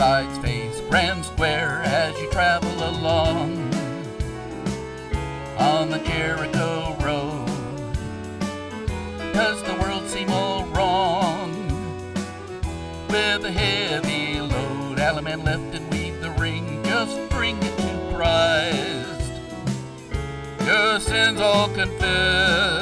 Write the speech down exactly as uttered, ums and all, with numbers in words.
sides face grand square as you travel along on the Jericho Road. Does the world seem all wrong with a heavy load? Alaman left and weave the ring, just bring it to Christ. Your sins all confessed.